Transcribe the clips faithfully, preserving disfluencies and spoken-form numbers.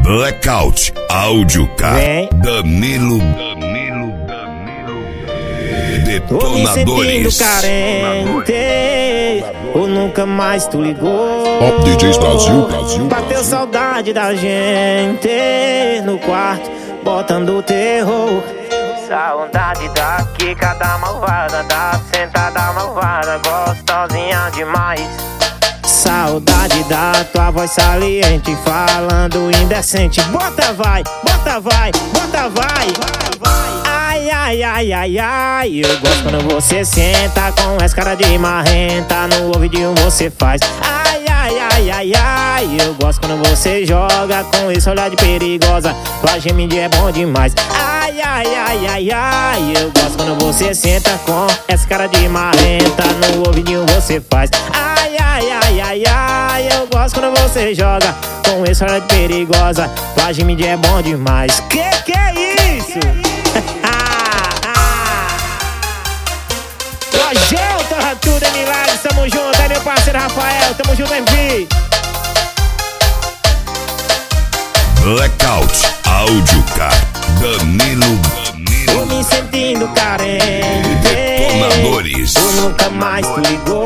Blackout Áudio Car. Vem. Danilo, Danilo, Danilo. Tô me sentindo Detonadores. carente, ou nunca mais tu ligou. Top D Js Brasil, Brasil, Bateu Brasil. saudade da gente no quarto, botando terror. Saudade daqui, cada malvada, da sentada malvada, gostosinha demais. Saudade da tua voz saliente, falando indecente. Bota vai, bota vai, bota vai. Ai, ai, ai, ai, ai. Eu gosto quando você senta com essa cara de marrenta, no ouvidinho você faz. Ai, ai, ai, ai, ai. Eu gosto quando você joga com esse olhar de perigosa, tua gemidinha é bom demais. Ai, ai, ai, ai, ai. Eu gosto quando você senta com essa cara de marrenta, no ouvidinho você faz. Ai, ai, ai, ai, ai. Eu gosto quando você joga com esse olhar de perigosa, tua gemidinha é bom demais. Que que é isso? Rogel, torra tudo é milagre, tamo junto, é meu parceiro Rafael, tamo junto, M V. Blackout Áudio Car. Danilo, Tô Danilo. me sentindo carente, Detonadores. ou nunca mais tu ligou.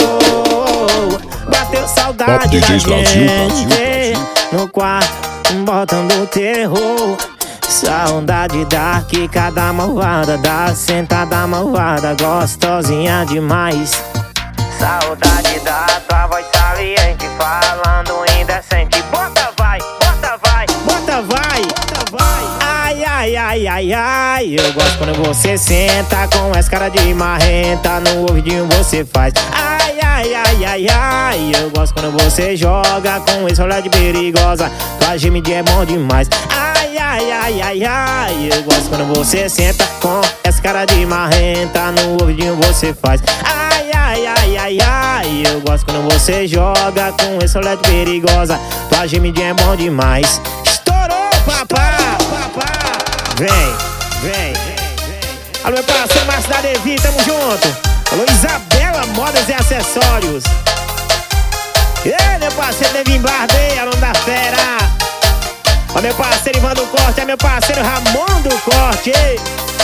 Bateu saudade Top D Js da Brasil, Brasil, gente Brasil. no quarto, botando terror. Saudade da que cada malvada, da sentada malvada, gostosinha demais. Saudade da tua voz saliente, falando indecente. Bota vai, bota vai, bota vai, bota vai. Ai, ai, ai, ai, ai. Eu gosto quando você senta com essa cara de marrenta, no ouvidinho você faz. Ai, ai, ai, ai, ai. Eu gosto quando você joga com esse olhar de perigosa, tua gemidinha é bom demais. Ai, ai, ai, ai, ai. Eu gosto quando você senta com essa cara de marrenta, no ouvidinho você faz. Ai, ai, ai, ai, ai. Eu gosto quando você joga com esse olhar de perigosa, tua gemidinha é bom demais. Estourou, papá, papá. Vem, vem, vem. Alô, meu parceiro Márcio da Devi, tamo junto. Alô, Isabela Modas e Acessórios. Ei, meu parceiro Devin Bardeia, nome da fera. Ó, meu parceiro Ivan do Corte, é meu parceiro Ramon do Corte. Ei.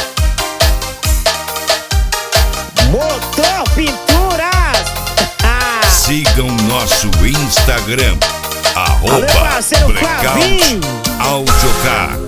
Motor Pinturas. Sigam nosso Instagram. Alô, meu Arroba parceiro Blackout Flavinho. Áudio Car.